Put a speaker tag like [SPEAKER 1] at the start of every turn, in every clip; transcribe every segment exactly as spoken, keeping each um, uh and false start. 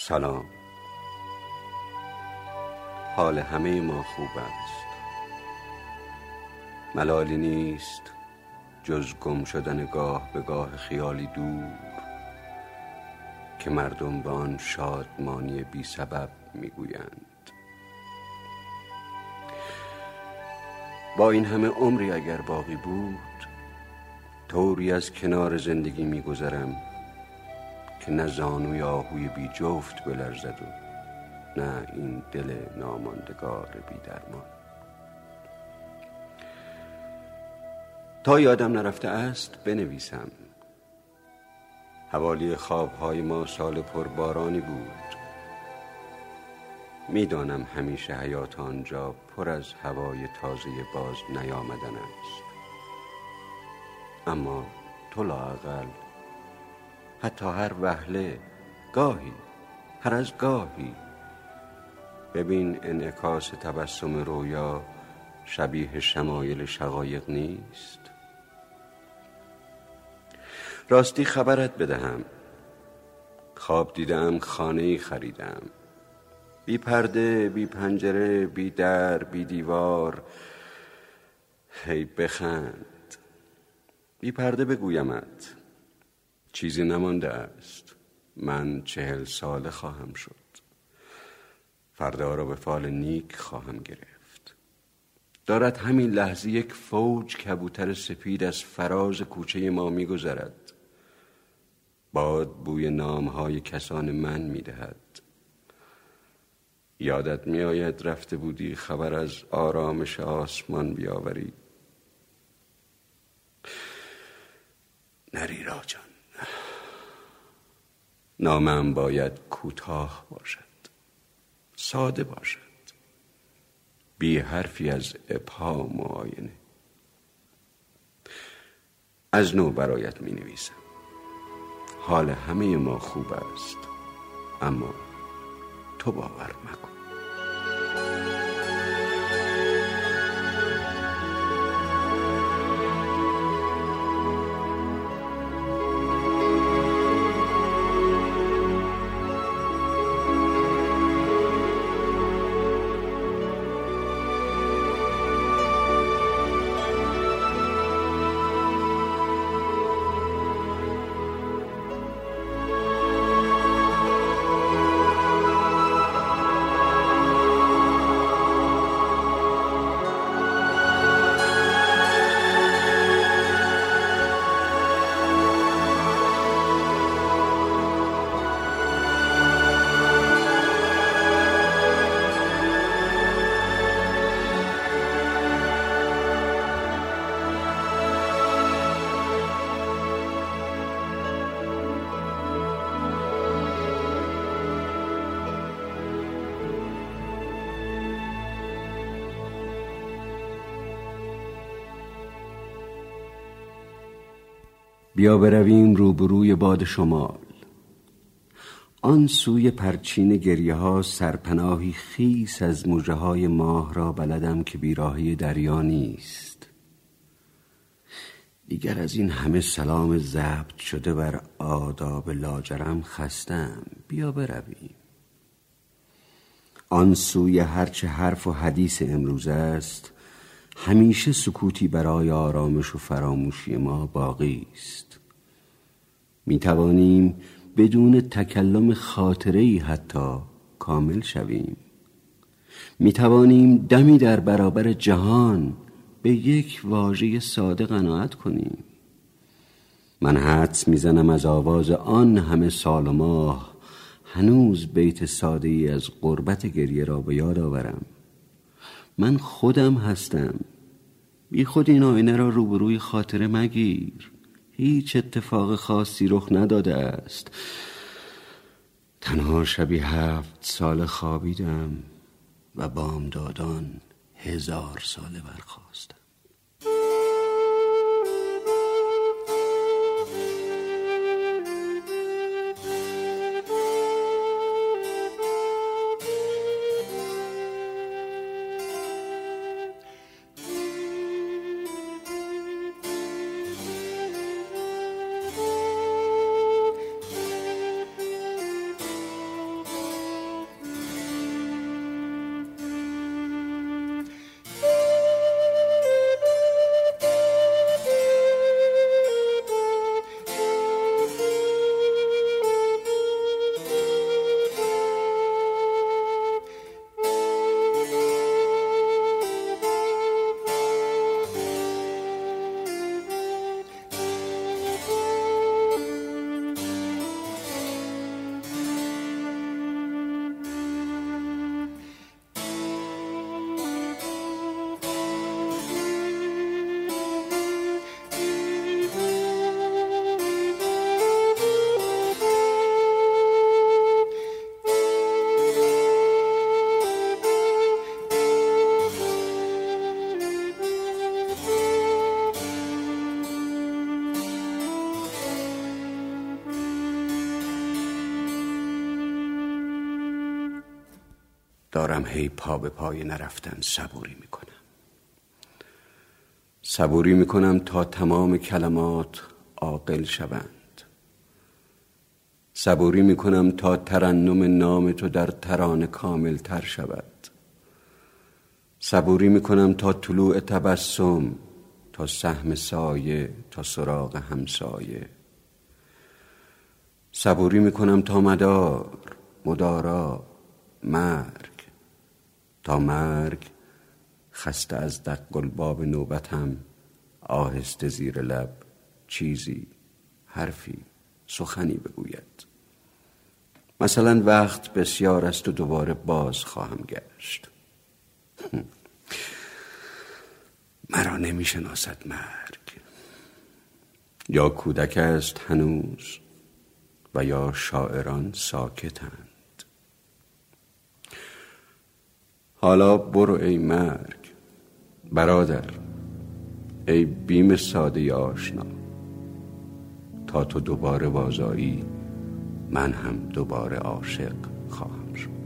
[SPEAKER 1] سلام. حال همه ما خوب است. ملالی نیست جز گم شدن گاه به گاه خیالی دور که مردم به آن شادمانی بی سبب میگویند. با این همه عمری اگر باقی بود، طوری از کنار زندگی میگذرم که نه زانوی آهوی بی جفت بلرزد و نه این دل ناماندگار بی درمان. تا یادم نرفته است بنویسم. حوالی خوابهای ما سال پربارانی بود. میدانم همیشه حیات آنجا پر از هوای تازه باز نیامدن است، اما تو لااقل حتی هر وهله، گاهی، هر از گاهی ببین انعکاس تبسم رویا شبیه شمایل شقایق نیست. راستی خبرت بدهم، خواب دیدم خانه‌ای خریدم، بی پرده، بی پنجره، بی در، بی دیوار. هی بخند. بی پرده بگویمت چیزی نمانده است. من چهل ساله خواهم شد. فردا را به فال نیک خواهم گرفت. دارد همین لحظه یک فوج کبوتر سپید از فراز کوچه ما می گذرد. باد بوی نامهای کسان من می دهد. یادت می آید رفته بودی خبر از آرامش آسمان بیاوری؟ نری راجان. نامم باید کوتاه باشد، ساده باشد، بی حرفی از ابهام و آینه. از نو برایت می نویسم. حال همه ما خوب است، اما تو باور مکن. بیا برویم روبروی باد شمال. آن سوی پرچین گریه ها سرپناهی خیس از مژه های ماه را بلدم که بیراهی دریا نیست. دیگر از این همه سلام ضبط شده بر آداب لاجرم خستم. بیا برویم. آن سوی هرچه حرف و حدیث امروز است، همیشه سکوتی برای آرامش و فراموشی ما باقی است. می توانیم بدون تکلم خاطره‌ای حتی کامل شویم. می توانیم دمی در برابر جهان به یک واژه ساده قناعت کنیم. من حدس میزنم از آواز آن همه سال و ماه هنوز بیت ساده ای از غربت گریه را به یاد آورم. من خودم هستم. بی خود این آینه را روبروی خاطره مگیر. هیچ اتفاق خاصی رخ نداده است. تنها شبی هفت سال خوابیدم و بامدادان هزار ساله برخاستم. دارم هی پا به پای نرفتن صبوری میکنم. صبوری میکنم تا تمام کلمات عاقل شوند. صبوری میکنم تا ترنم نام تو در ترانه کامل تر شود. صبوری میکنم تا طلوع تبسم، تا سهم سایه، تا سراغ همسایه. صبوری میکنم تا مدار، مدارا، مرگ، تا مرگ خسته از دق الباب نوبتم آهسته زیر لب چیزی، حرفی، سخنی بگوید. مثلا وقت بسیار است و دوباره باز خواهم گشت. مرا نمی شناسد مرگ. یا کودک است هنوز و یا شاعران ساکتند. حالا برو ای مرگ، برادر، ای بیم ساده آشنا. تا تو دوباره بازایی من هم دوباره عاشق خواهم شد.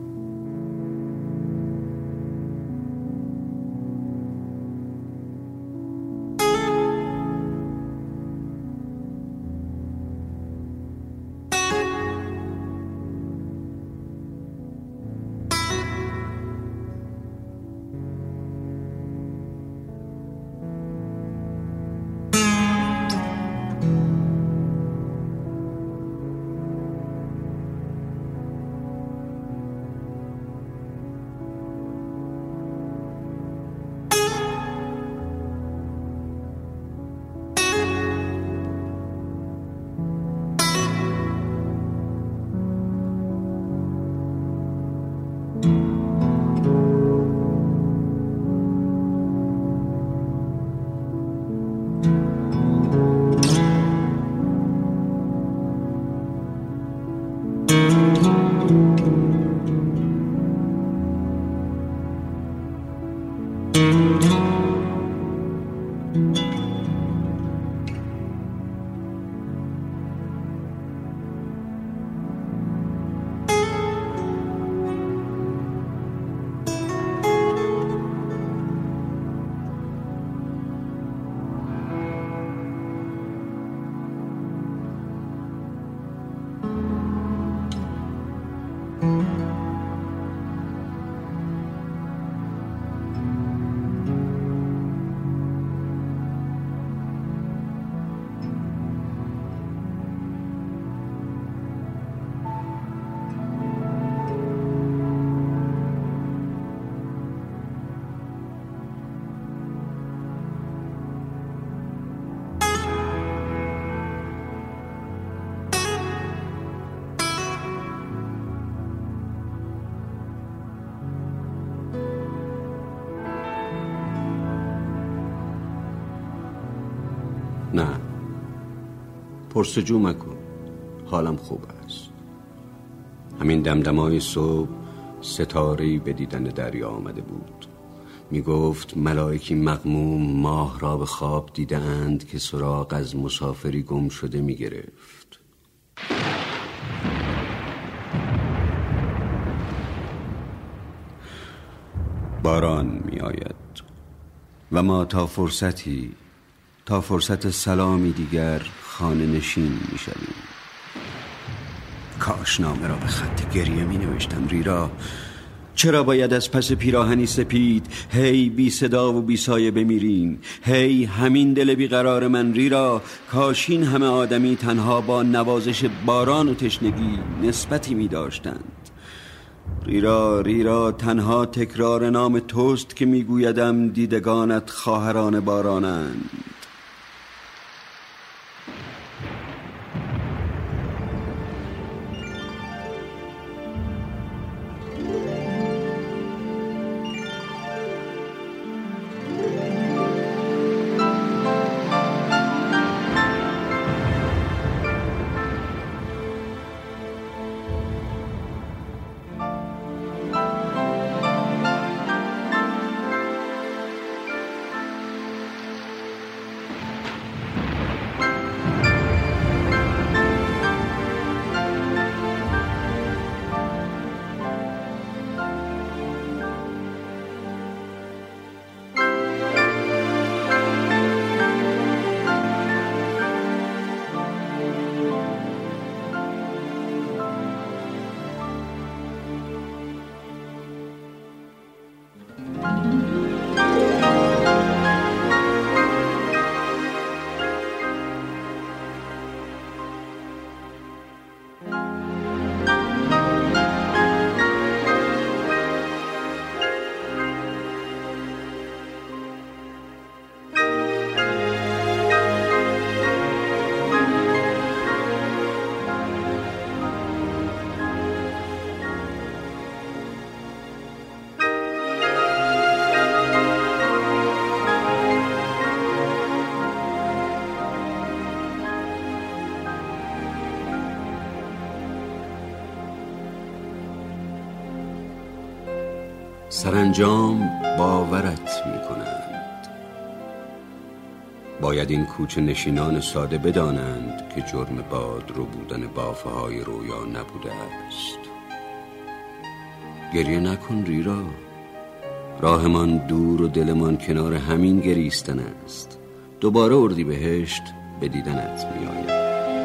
[SPEAKER 1] نه، پرسجو مکن، حالم خوب است. همین دمدمای صبح ستاره‌ای به دیدن دریا آمده بود. می گفت ملائکی مغموم ماه را به خواب دیدند که سراغ از مسافری گم شده می گرفت. باران می آید و ما تا فرصتی تا فرصت سلامی دیگر خانه نشین می شویم. کاش نامه را به خط گریه می نوشتم ریرا. چرا باید از پس پیراهنی سپید هی بی صدا و بی سایه بمیریم؟ هی همین دل بیقرار من ریرا، کاش این همه آدمی تنها با نوازش باران و تشنگی نسبتی می داشتند. ریرا ریرا تنها تکرار نام توست که می گویدم دیدگانت خواهران بارانند. سرانجام باورت می کنند. باید این کوچه نشینان ساده بدانند که جرم باد رو بودن بافه های رویا نبوده است. گریه نکن ریرا، راهمان دور و دلمان کنار همین گریستن است. دوباره اردیبهشت به دیدنت می آید.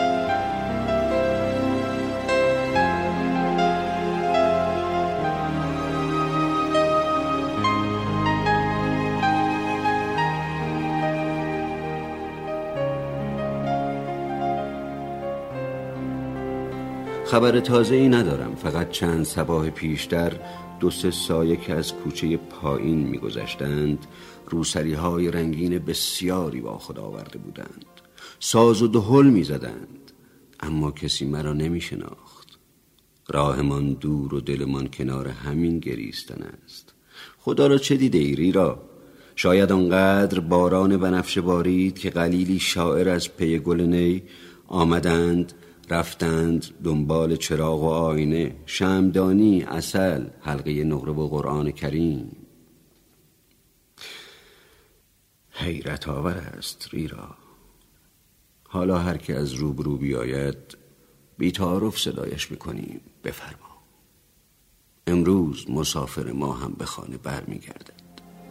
[SPEAKER 1] خبر تازه ای ندارم، فقط چند صباح پیشتر دو سه سایه که از کوچه پایین می‌گذشتند روسری های رنگین بسیاری با خود آورده بودند. ساز و دهل می‌زدند، اما کسی مرا نمی‌شناخت. راهمان دور و دلمان کنار همین گریستن است. خدا را چه دیده ای ریرا؟ شاید آنقدر باران بنفشه بارید که قلیلی شاعر از پی گل نی آمدند رفتند دنبال چراغ و آینه، شمعدانی، عسل، حلقه نقره و قرآن کریم. حیرت آور است ریرا. حالا هر که از روبرو بیاید بی تعارف صدایش میکنیم بفرما. امروز مسافر ما هم به خانه بر میگردد.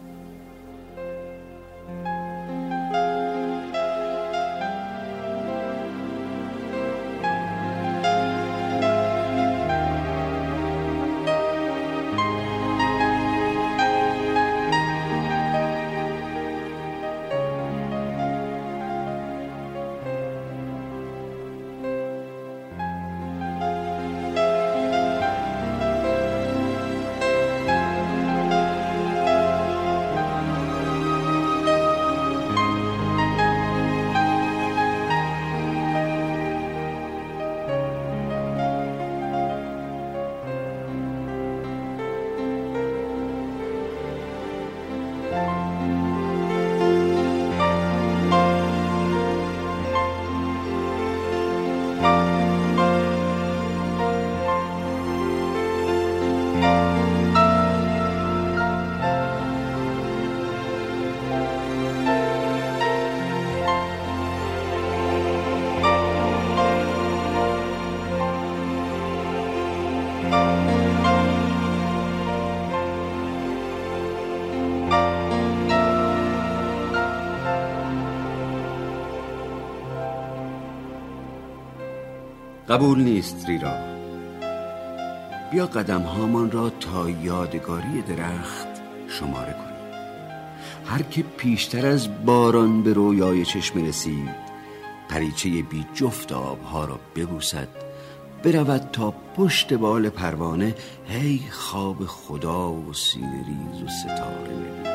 [SPEAKER 1] قبول نیست ریرا. بیا قدم هامان را تا یادگاری درخت شماره کنیم. هر که پیشتر از باران به رویای چشم رسید پریچه بی جفت آبها را ببوسد، برود تا پشت بال پروانه هی خواب خدا و سیر ریز و ستاره ببیند.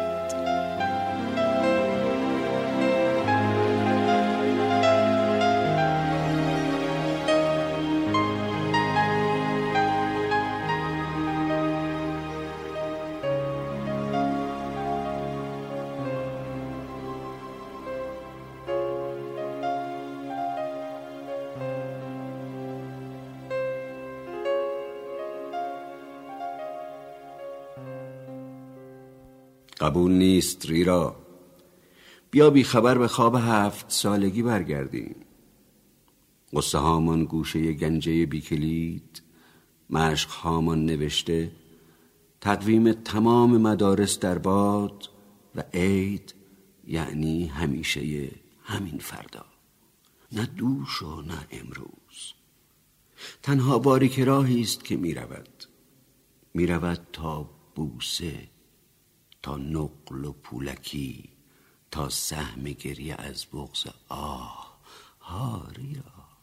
[SPEAKER 1] قبول نیست ریرا. بیا بی خبر به خواب هفت سالگی برگردیم. قصه هامان گوشه گنجه بی کلید، مشق هامان نوشته، تقویم تمام مدارس در باد و عید یعنی همیشه همین فردا، نه دوش و نه امروز. تنها باریک راهی است که می رود می رود تا بوسه، تا نقل و پولکی، تا سهم گریه از بغض آه. ها ریرا،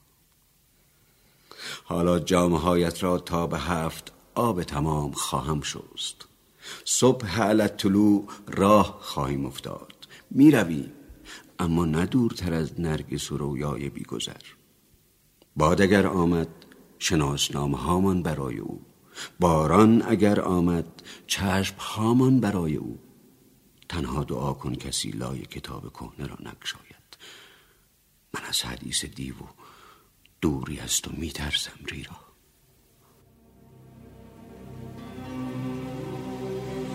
[SPEAKER 1] حالا جامهایت را تا به هفت آب تمام خواهم شست. صبح علی طلوع راه خواهیم افتاد. می رویم، اما نه دورتر از نرگس و رویای بیگذر. باد اگر آمد شناسنامه هامان برای او، باران اگر آمد چشم هامان برای او. تنها دعا کن کسی لای کتاب کهنه را نگشاید. من از حدیث دیو و دوری از تو می ترسم ریرا.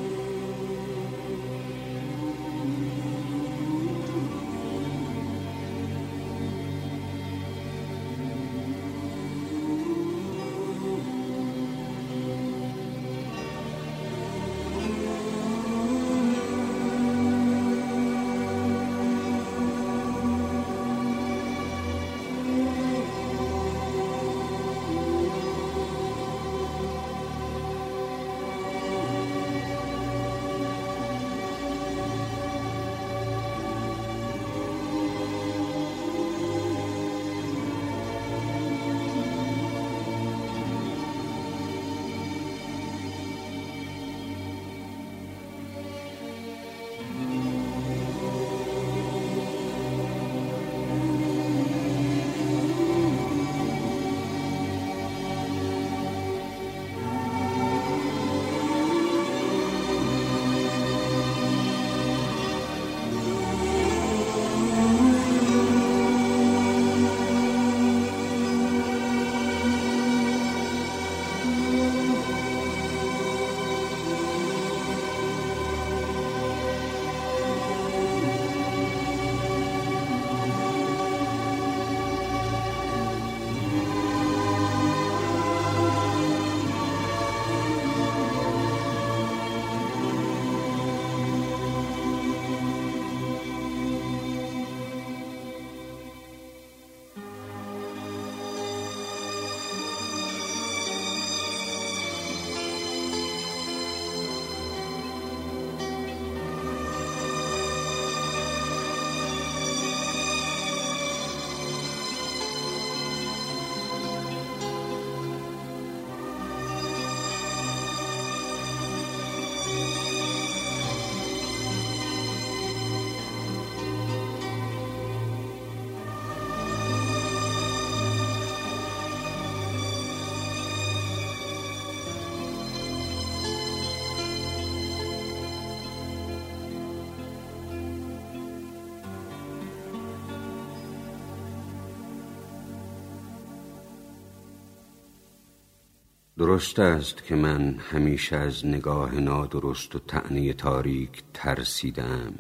[SPEAKER 1] درست است که من همیشه از نگاه نادرست و طعنه تاریک ترسیدم.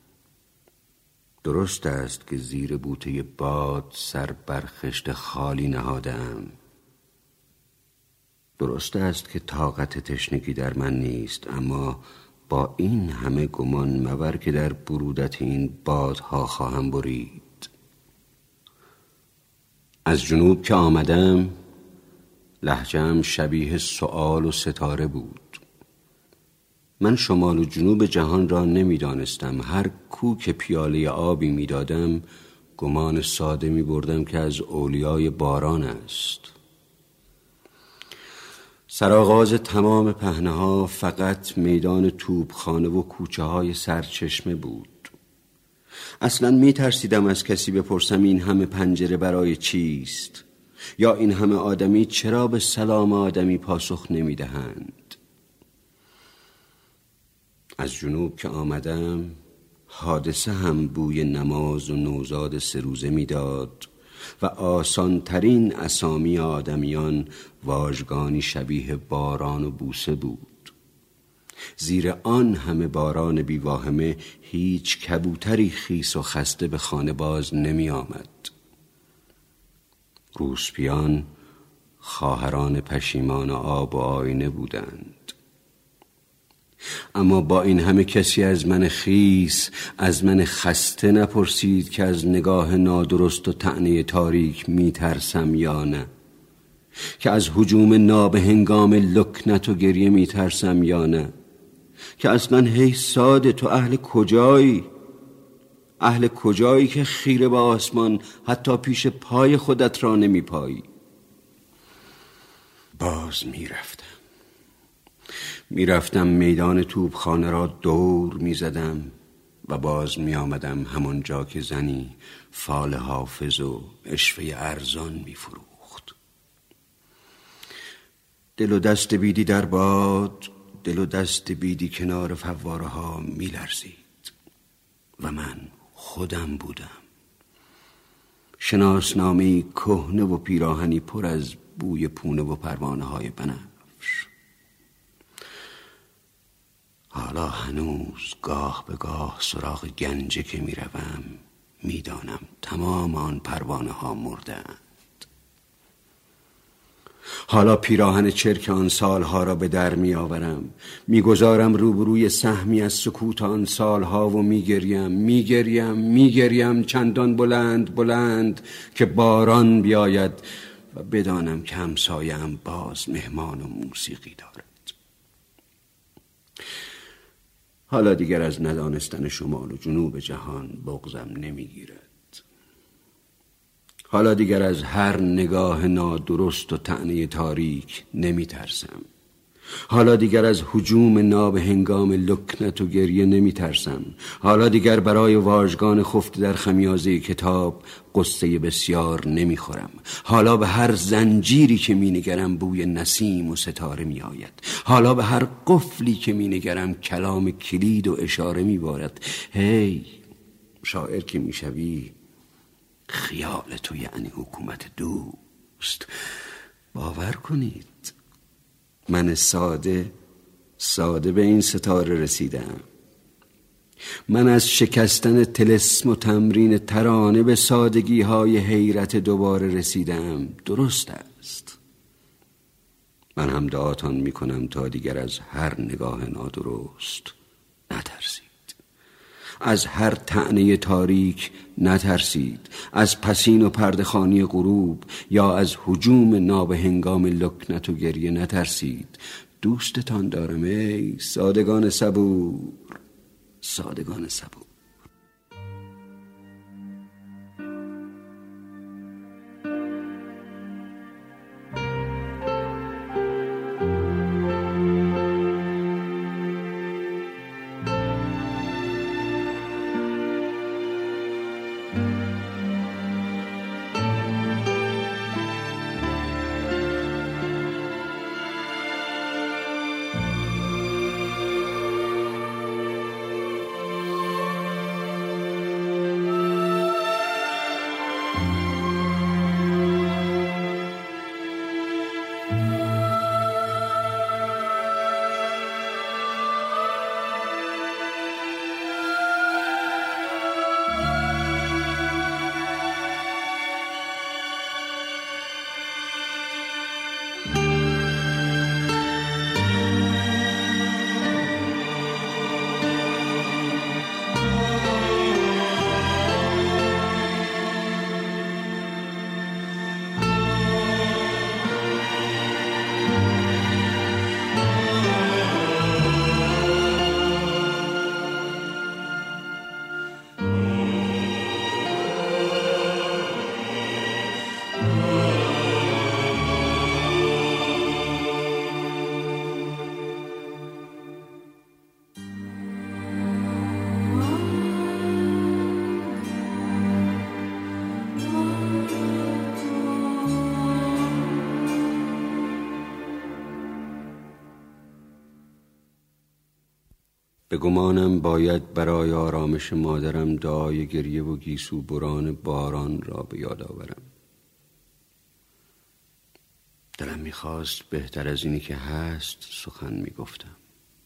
[SPEAKER 1] درست است که زیر بوته باد سر بر خشت خالی نهادم. درست است که طاقت تشنگی در من نیست، اما با این همه گمان مبر که در برودت این بادها خواهم برید. از جنوب که آمدم لهجه‌ام شبیه سؤال و ستاره بود. من شمال و جنوب جهان را نمی دانستم. هر کو که پیاله آبی می دادم گمان ساده می بردم که از اولیای باران است. سرآغاز تمام پهنه ها فقط میدان توپخانه و کوچه های سرچشمه بود. اصلا می ترسیدم از کسی بپرسم این همه پنجره برای چیست، یا این همه آدمی چرا به سلام آدمی پاسخ نمی دهند. از جنوب که آمدم حادثه هم بوی نماز و نوزاد سه روزه می داد و آسان ترین اسامی آدمیان واژگانی شبیه باران و بوسه بود. زیر آن همه باران بیواهمه هیچ کبوتری خیس و خسته به خانه باز نمی آمد. روسپیان خواهران پشیمان آب و آینه بودند. اما با این همه کسی از من خیس، از من خسته نپرسید که از نگاه نادرست و طعنه تاریک می ترسم یا نه، که از هجوم نابهنگام لکنت و گریه می ترسم یا نه، که اصلا هی ساده تو اهل کجایی؟ اهل کجایی که خیره به آسمان حتی پیش پای خودت را نمی پایی؟ باز می رفتم می رفتم میدان توپخانه را دور می زدم و باز می آمدم همون جا که زنی فال حافظ و اشوه ارزان می فروخت. دل و دست بیدی در باد، دل و دست بیدی کنار فواره ها می لرزید و من خودم بودم. شناسنامه‌ای کهنه و پیراهنی پر از بوی پونه و پروانه های بنفش. حالا هنوز گاه به گاه سراغ گنجه که می روم می دانم تمام آن پروانه ها مردند. حالا پیراهن چرک آن سالها را به در می آورم، می گذارم روبروی سهمی از سکوت آن سالها و می گریم می گریم می گریم چندان بلند بلند که باران بیاید و بدانم که همسایم باز مهمان و موسیقی دارد. حالا دیگر از ندانستن شمال و جنوب جهان بغضم نمی گیرد. حالا دیگر از هر نگاه نادرست و طعنه تاریک نمی ترسم. حالا دیگر از هجوم نابهنگام لکنت و گریه نمی ترسم. حالا دیگر برای واژگان خفته در خمیازه کتاب قصه بسیار نمی خورم. حالا به هر زنجیری که می نگرم بوی نسیم و ستاره می آید. حالا به هر قفلی که می نگرم کلام کلید و اشاره می بارد. هی شاعر که می شوی خیال تو یعنی حکومت دوست. باور کنید من ساده ساده به این ستاره رسیدم. من از شکستن طلسم و تمرین ترانه به سادگی های حیرت دوباره رسیدم. درست است. من هم دعاتان می کنم تا دیگر از هر نگاه نادرست نترسید، از هر طعنه تاریک نترسید، از پسین و پردخانی غروب یا از هجوم نابهنگام لکنت و گریه نترسید. دوستتان دارم ای سادگان صبور، سادگان صبور. به گمانم باید برای آرامش مادرم دعای گریه و گیسو بران باران را به یاد آورم. دلم میخواست بهتر از اینی که هست سخن میگفتم.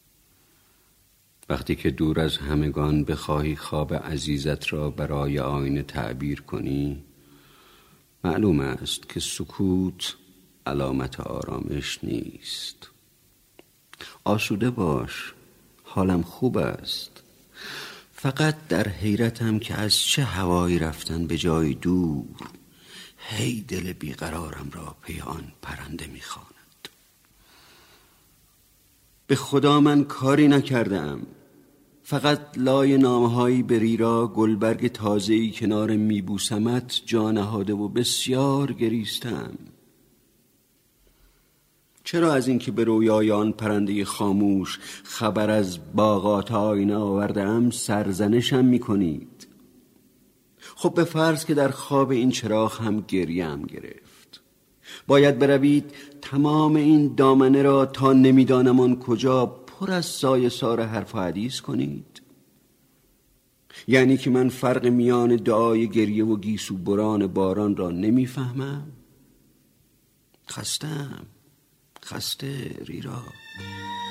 [SPEAKER 1] وقتی که دور از همگان بخواهی خواب عزیزت را برای آینه تعبیر کنی، معلوم است که سکوت علامت آرامش نیست. آسوده باش، حالم خوب است. فقط در حیرتم که از چه هوایی رفتن به جای دور هی دل بیقرارم را پی آن پرنده می‌خواند. به خدا من کاری نکردم، فقط لای نامه‌هایی به ریرا گلبرگ تازه‌ای کنار میبوسمت جا نهاده و بسیار گریستم. چرا از اینکه به رویای آن پرنده خاموش خبر از باغات آینه آوردم سرزنشم میکنید؟ خب به فرض که در خواب این چراغ هم گریم گرفت، باید بروید تمام این دامنه را تا نمیدانم آن کجا پر از سایه سار حرف و حدیث کنید؟ یعنی که من فرق میان دعای گریه و گیسو بران باران را نمیفهمم؟ خستم، خسته ریرا.